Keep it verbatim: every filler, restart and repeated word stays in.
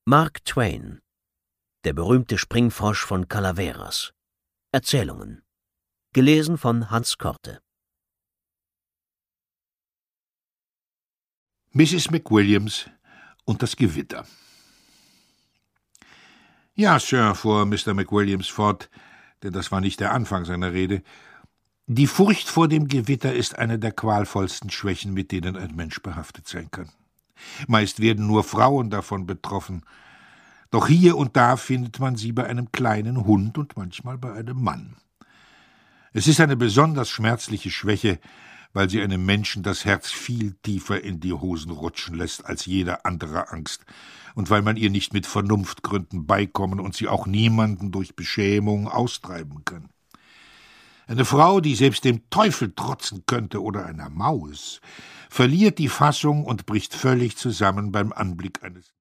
Mark Twain. Der berühmte Springfrosch von Calaveras. Erzählungen. Gelesen von Hans Korte. Misses McWilliams und das Gewitter. »Ja, Sir«, fuhr Mister McWilliams fort, denn das war nicht der Anfang seiner Rede, »die Furcht vor dem Gewitter ist eine der qualvollsten Schwächen, mit denen ein Mensch behaftet sein kann. Meist werden nur Frauen davon betroffen, doch hier und da findet man sie bei einem kleinen Hund und manchmal bei einem Mann. Es ist eine besonders schmerzliche Schwäche, weil sie einem Menschen das Herz viel tiefer in die Hosen rutschen lässt als jede andere Angst und weil man ihr nicht mit Vernunftgründen beikommen und sie auch niemanden durch Beschämung austreiben kann. Eine Frau, die selbst dem Teufel trotzen könnte oder einer Maus, verliert die Fassung und bricht völlig zusammen beim Anblick eines